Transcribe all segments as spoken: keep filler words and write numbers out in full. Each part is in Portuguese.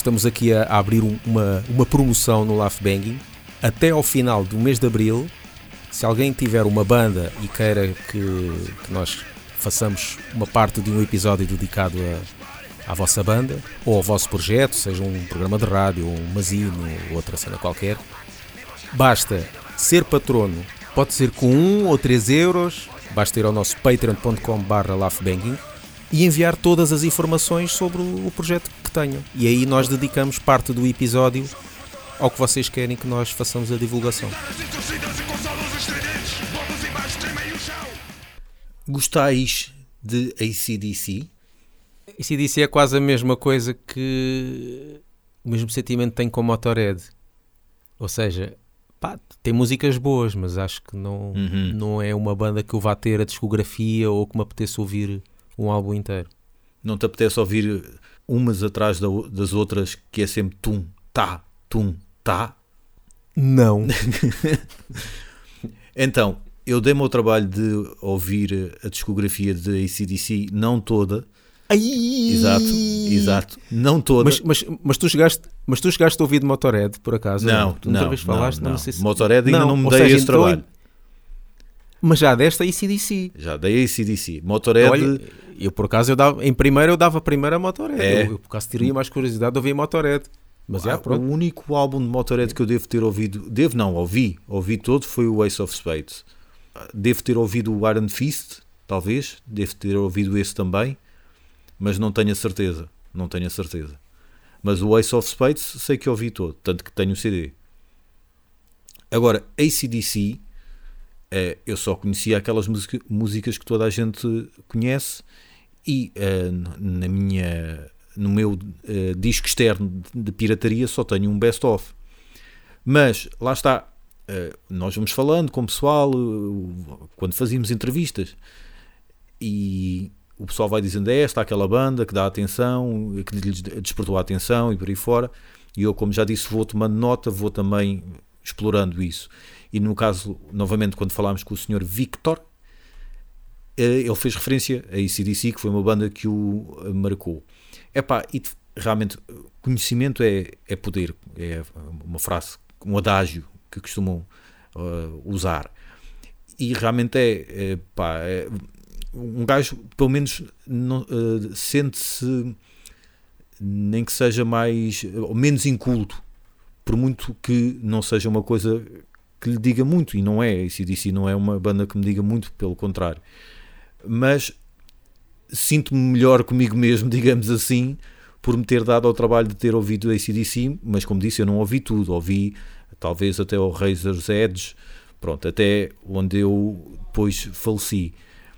estamos aqui a, a abrir um, uma, uma promoção no Laugh Banging. Até ao final do mês de Abril, se alguém tiver uma banda e queira que, que nós façamos uma parte de um episódio dedicado a, à vossa banda, ou ao vosso projeto, seja um programa de rádio, ou um mazino, ou outra cena qualquer, basta ser patrono. Pode ser com um ou três euros, basta ir ao nosso patreon ponto com barra laughbanging e enviar todas as informações sobre o projeto que tenham. E aí nós dedicamos parte do episódio ao que vocês querem que nós façamos a divulgação. Gostais de A C D C? A C D C é quase a mesma coisa que o mesmo sentimento tem com Motorhead. Ou seja, pá, tem músicas boas, mas acho que não, uhum. não é uma banda que eu vá ter a discografia ou que me apetece ouvir um álbum inteiro. Não te apetece ouvir umas atrás das outras que é sempre tum, tá, tum, tá? Não. Então, eu dei-me ao trabalho de ouvir a discografia de A C D C, não toda. Ai! Exato, exato, não toda. Mas, mas, mas, tu chegaste, mas tu chegaste a ouvir de Motorhead, por acaso? Não, tu não, vez falaste, não, não. não sei se... Motorhead ainda não, não me ou dei seja, esse então, trabalho. Mas já desta A C D C. Já dei A C D C. Motorhead... Olha, eu por acaso, eu dava, em primeiro eu dava primeiro a Motorhead. É. Eu, eu por acaso teria mais curiosidade de ouvir Motorhead. Mas já, ah, pronto. O único álbum de Motorhead que eu devo ter ouvido... Devo não, ouvi. Ouvi todo, foi o Ace of Spades. Devo ter ouvido o Iron Fist, talvez. Devo ter ouvido esse também. Mas não tenho a certeza. Não tenho a certeza. Mas o Ace of Spades sei que ouvi todo. Tanto que tenho o C D. Agora, A C D C... Uh, eu só conhecia aquelas música, músicas que toda a gente conhece e uh, na minha, no meu uh, disco externo de, de pirataria só tenho um best-of. Mas, lá está, uh, nós vamos falando com o pessoal uh, quando fazíamos entrevistas e o pessoal vai dizendo é esta, aquela banda que dá atenção, que lhes despertou a atenção e por aí fora, e eu, como já disse, vou tomando nota, vou também explorando isso. E no caso, novamente, quando falámos com o senhor Victor, ele fez referência a A C D C, que foi uma banda que o marcou. Epá, e realmente, conhecimento é, é poder, é uma frase, um adágio que costumam uh, usar. E realmente é, é, pá, é um gajo, pelo menos, não, uh, sente-se, nem que seja mais, ou menos inculto, por muito que não seja uma coisa que lhe diga muito, e não é, A C D C não é uma banda que me diga muito, pelo contrário, mas sinto-me melhor comigo mesmo, digamos assim, por me ter dado ao trabalho de ter ouvido A C D C, mas como disse, eu não ouvi tudo, ouvi talvez até o Razor's Edge, pronto, até onde eu depois faleci,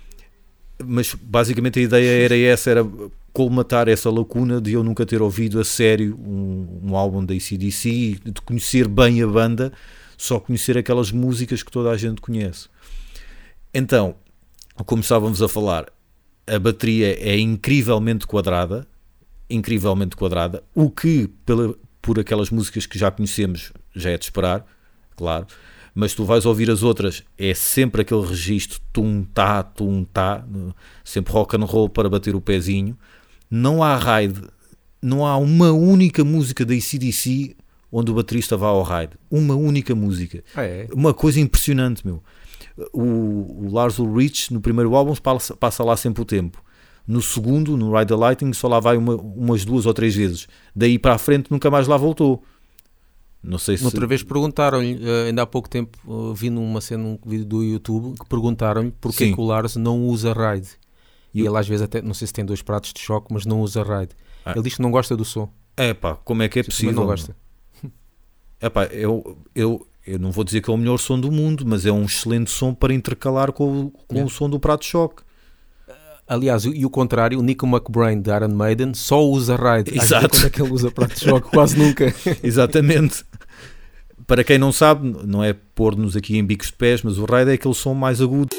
mas basicamente a ideia era essa, era colmatar essa lacuna de eu nunca ter ouvido a sério um, um álbum da A C D C, de conhecer bem a banda, só conhecer aquelas músicas que toda a gente conhece. Então, como estávamos a falar, a bateria é incrivelmente quadrada, incrivelmente quadrada, o que pela, por aquelas músicas que já conhecemos já é de esperar, claro, mas tu vais ouvir as outras, é sempre aquele registro tum-tá, tum-tá, sempre rock and roll para bater o pezinho. Não há raid, não há uma única música da A C D C onde o baterista vá ao raid. Uma única música. Ah, é? Uma coisa impressionante, meu. O, o Lars Ulrich, no primeiro álbum, passa, passa lá sempre o tempo. No segundo, no Ride the Lightning, só lá vai uma, umas duas ou três vezes. Daí para a frente nunca mais lá voltou. Não sei se... Outra vez perguntaram-lhe, ainda há pouco tempo, vi numa cena, um vídeo do YouTube, que perguntaram-lhe porque é que o Lars não usa raid. E ele às vezes até, não sei se tem dois pratos de choque, mas não usa raid. Ah. Ele diz que não gosta do som. É pá, como é que é possível? Não gosta. É pá, eu, eu, eu não vou dizer que é o melhor som do mundo, mas é um excelente som para intercalar com, com é. o som do prato de choque. Aliás, e o contrário, o Nico McBrain de Iron Maiden só usa raid. Exato. Quando é que ele usa prato de choque? Quase nunca. Exatamente. Para quem não sabe, não é pôr-nos aqui em bicos de pés, mas o raid é aquele som mais agudo.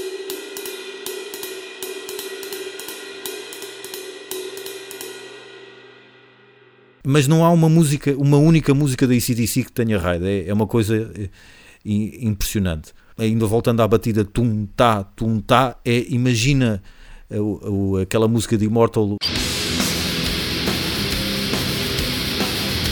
Mas não há uma música, uma única música da A C D C que tenha raid. É, é uma coisa impressionante. Ainda voltando à batida tum-tá, tum-tá, é, imagina o, o, aquela música de Immortal.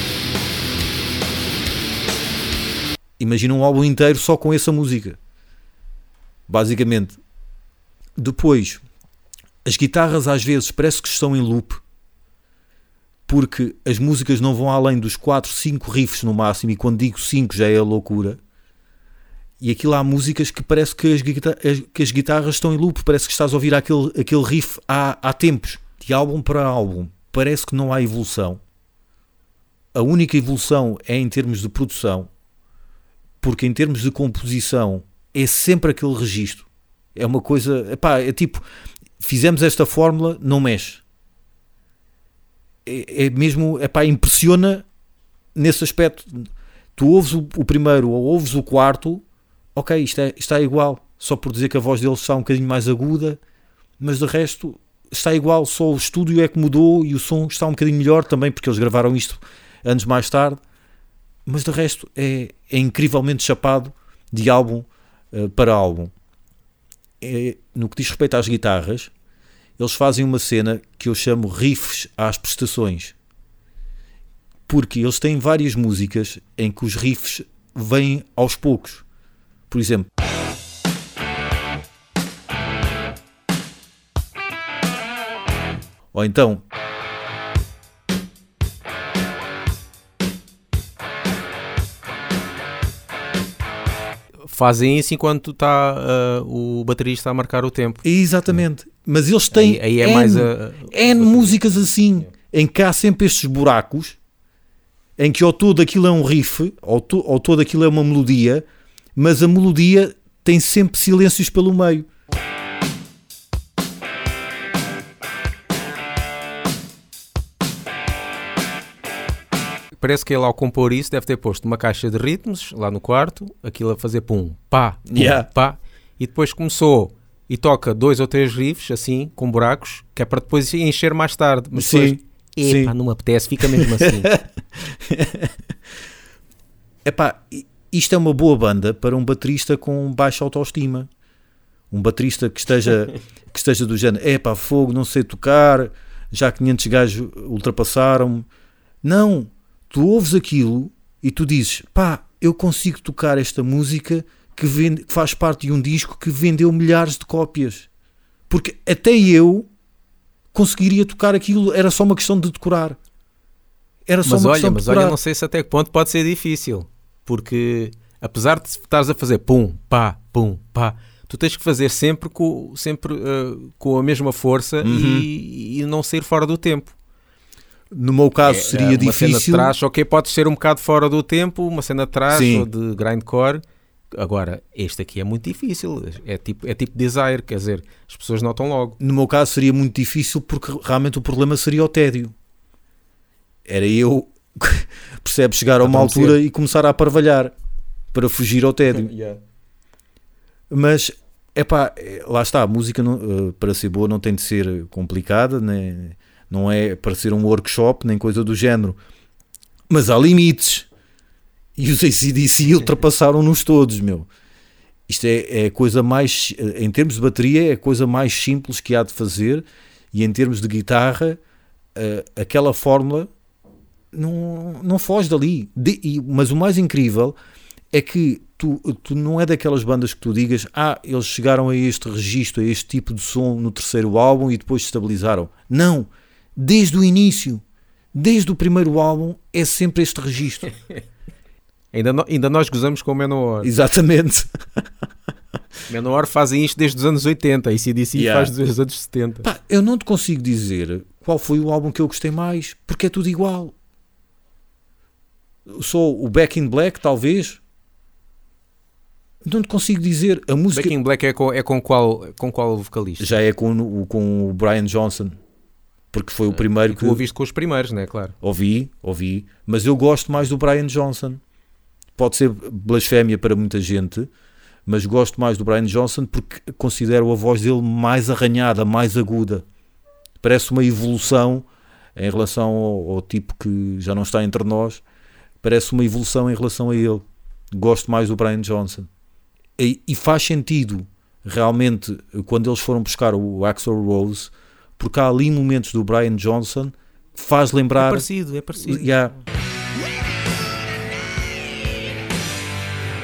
imagina um álbum inteiro só com essa música, basicamente. Depois, as guitarras às vezes parece que estão em loop, porque as músicas não vão além dos quatro, cinco riffs no máximo, e quando digo cinco já é a loucura. E aquilo há músicas que parece que as, guitarras, que as guitarras estão em loop, parece que estás a ouvir aquele, aquele riff há, há tempos. De álbum para álbum, parece que não há evolução. A única evolução é em termos de produção, porque em termos de composição é sempre aquele registro. É uma coisa, epá, é tipo, fizemos esta fórmula, não mexe. É, é mesmo, epá, impressiona nesse aspecto. Tu ouves o, o primeiro ou ouves o quarto, ok, isto, é, isto está igual, só por dizer que a voz deles está um bocadinho mais aguda, mas de resto está igual, só o estúdio é que mudou e o som está um bocadinho melhor também, porque eles gravaram isto anos mais tarde, mas de resto é, é incrivelmente chapado de álbum uh, para álbum. É, no que diz respeito às guitarras, eles fazem uma cena que eu chamo riffs às prestações, porque eles têm várias músicas em que os riffs vêm aos poucos. Por exemplo, ou então fazem isso enquanto está uh, o baterista a marcar o tempo. Exatamente, mas eles têm aí, aí é N, mais a, N músicas assim, em que há sempre estes buracos, em que ou todo aquilo é um riff, ou, to, ou todo aquilo é uma melodia, mas a melodia tem sempre silêncios pelo meio. Parece que ele, ao compor isso, deve ter posto uma caixa de ritmos lá no quarto, aquilo a fazer pum, pá, pum, yeah. pá, e depois começou e toca dois ou três riffs, assim, com buracos, que é para depois encher mais tarde. Mas sim, depois, epá, não me apetece, fica mesmo assim. Epá, isto é uma boa banda para um baterista com baixa autoestima. Um baterista que esteja, que esteja do género, epá, fogo, não sei tocar, já quinhentos gajos ultrapassaram-me. Não, tu ouves aquilo e tu dizes, pá, eu consigo tocar esta música que, vende, que faz parte de um disco que vendeu milhares de cópias. Porque até eu conseguiria tocar aquilo, era só uma questão de decorar. Era só mas uma olha, questão de mas decorar. olha, não sei se até que ponto pode ser difícil, porque apesar de estares a fazer pum, pá, pum, pá, tu tens que fazer sempre com, sempre, uh, com a mesma força uhum. e, e não sair fora do tempo. No meu caso é, seria uma difícil. Uma cena de trás, ok, pode ser um bocado fora do tempo, uma cena de trás Sim. ou de grindcore. Agora, este aqui é muito difícil, é tipo, é tipo Desire, quer dizer, as pessoas notam logo. No meu caso seria muito difícil porque realmente o problema seria o tédio. Era eu, percebe, chegar a uma altura e começar a aparvalhar para fugir ao tédio. yeah. Mas, epá, lá está, a música não, para ser boa não tem de ser complicada, né? Não é para ser um workshop, nem coisa do género. Mas há limites. E os A C D C ultrapassaram-nos todos, meu. Isto é, é a coisa mais, em termos de bateria, é a coisa mais simples que há de fazer, e em termos de guitarra, uh, aquela fórmula não, não foge dali. De, e, mas o mais incrível é que tu, tu não é daquelas bandas que tu digas, ah, eles chegaram a este registro, a este tipo de som no terceiro álbum e depois se estabilizaram. Não, desde o início, desde o primeiro álbum, é sempre este registro. Ainda, no, ainda nós gozamos com o Manowar. Exatamente. Manowar fazem isto desde os anos oitenta e A C D C yeah. faz desde os anos setenta. Pá, eu não te consigo dizer qual foi o álbum que eu gostei mais, porque é tudo igual. Só o Back in Black, talvez. Não te consigo dizer. A música... Back in Black é com, é com, qual, com qual vocalista? Já é com, com o Brian Johnson. Porque foi o primeiro e tu que... ouviste com os primeiros, não é? Claro. Ouvi, ouvi. Mas eu gosto mais do Brian Johnson. Pode ser blasfémia para muita gente, mas gosto mais do Brian Johnson porque considero a voz dele mais arranhada, mais aguda. Parece uma evolução em relação ao, ao tipo que já não está entre nós. Parece uma evolução em relação a ele. Gosto mais do Brian Johnson. E, e faz sentido, realmente, quando eles foram buscar o Axl Rose, porque há ali momentos do Brian Johnson que faz lembrar... É parecido, é parecido. Yeah.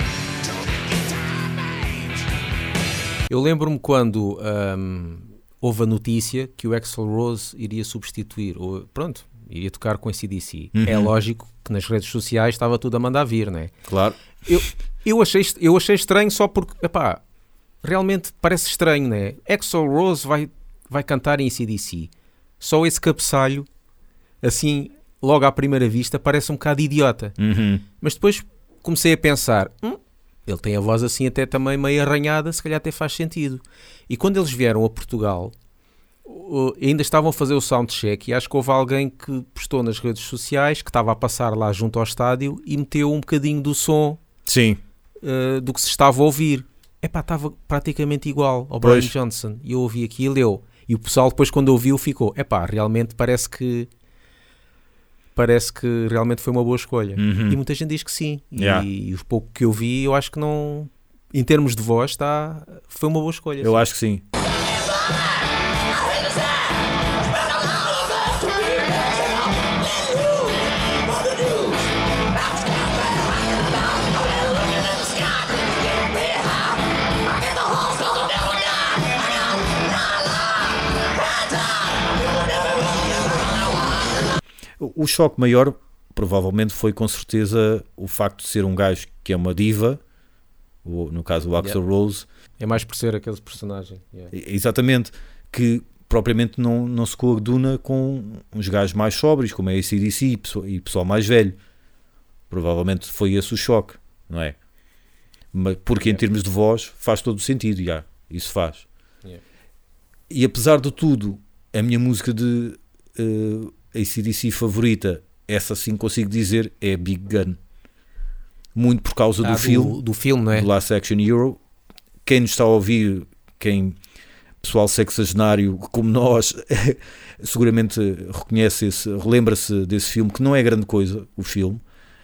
Eu lembro-me quando um, houve a notícia que o Axl Rose iria substituir, ou, pronto, iria tocar com A C D C. Uhum. É lógico que nas redes sociais estava tudo a mandar vir, não é? Claro. Eu, eu, achei, eu achei estranho só porque, epá, realmente parece estranho, não é? Axl Rose vai, vai cantar em A C D C. Só esse cabeçalho, assim, logo à primeira vista, parece um bocado idiota. Uhum. Mas depois comecei a pensar, hum, ele tem a voz assim até também meio arranhada, se calhar até faz sentido. E quando eles vieram a Portugal, ainda estavam a fazer o soundcheck e acho que houve alguém que postou nas redes sociais, que estava a passar lá junto ao estádio e meteu um bocadinho do som. Sim. Uh, do que se estava a ouvir. Epá, estava praticamente igual ao Brian pois. Johnson. E eu ouvi aquilo, eu... E o pessoal depois quando ouviu ficou, epá, realmente parece que parece que realmente foi uma boa escolha. Uhum. E muita gente diz que sim. Yeah. E, e o pouco que eu vi, eu acho que não... Em termos de voz, tá, foi uma boa escolha. Eu sim. acho que sim. O choque maior, provavelmente, foi com certeza o facto de ser um gajo que é uma diva, o, no caso o Axl yeah. Rose. É mais por ser aquele personagem. Yeah. Exatamente, que propriamente não, não se coaduna com uns gajos mais sóbrios, como é a A C D C e pessoal, e pessoal mais velho. Provavelmente foi esse o choque, não é? Mas, porque yeah. em termos de voz faz todo o sentido, yeah, isso faz. Yeah. E apesar de tudo, a minha música de... Uh, A C D C favorita, essa sim consigo dizer, é Big Gun. Muito por causa ah, do, do filme, do filme, não é? do Last Action Hero. Quem nos está a ouvir, quem pessoal sexagenário como nós, seguramente reconhece esse, relembra-se desse filme, que não é grande coisa, o filme,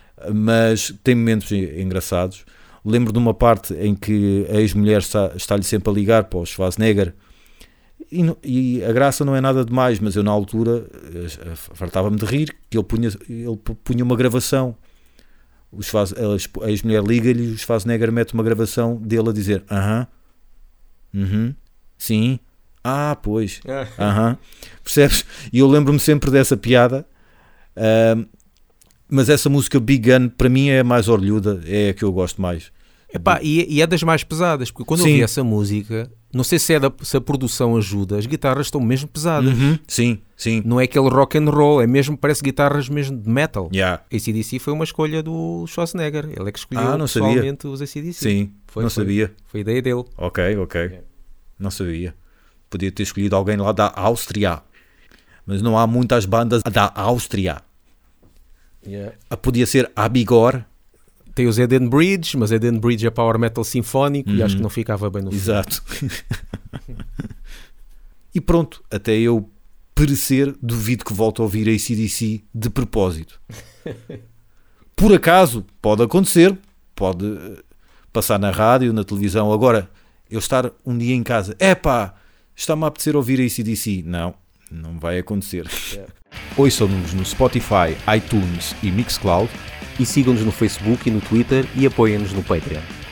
mas tem momentos engraçados. Lembro de uma parte em que a ex-mulher está, está-lhe sempre a ligar para o Schwarzenegger. E, e a graça não é nada demais, mas eu na altura fartava-me de rir que ele punha, ele punha uma gravação, o Schwarz, a ex-mulher liga-lhe e o Schwarzenegger mete uma gravação dele a dizer aham, uh-huh, uhum, sim, ah, pois, aham, uh-huh. Percebes? E eu lembro-me sempre dessa piada, uh, mas essa música Big Gun para mim é a mais orlhuda, é a que eu gosto mais. Epá, e, e é das mais pesadas, porque quando sim. eu vi essa música, não sei se, é da, se a produção ajuda, as guitarras estão mesmo pesadas. Uhum. Sim, sim. Não é aquele rock and roll, é mesmo, parece guitarras mesmo de metal. Yeah. A C D C foi uma escolha do Schwarzenegger, ele é que escolheu ah, pessoalmente sabia. os A C D C. Sim, foi, não foi, sabia. Foi ideia dele. Ok, ok. Yeah. Não sabia. Podia ter escolhido alguém lá da Áustria, mas não há muitas bandas da Áustria. Yeah. Podia ser Abigor. Tem os Eden Bridge, mas Eden Bridge é power metal sinfónico uhum. e acho que não ficava bem no filme. Exato. E pronto, até eu perecer, duvido que volte a ouvir a A C D C de propósito. Por acaso, pode acontecer, pode passar na rádio, na televisão. Agora, eu estar um dia em casa, epá, está-me a apetecer ouvir a A C D C. Não, não vai acontecer. Yeah. Ouçam-nos no Spotify, iTunes e Mixcloud. E sigam-nos no Facebook e no Twitter e apoiem-nos no Patreon.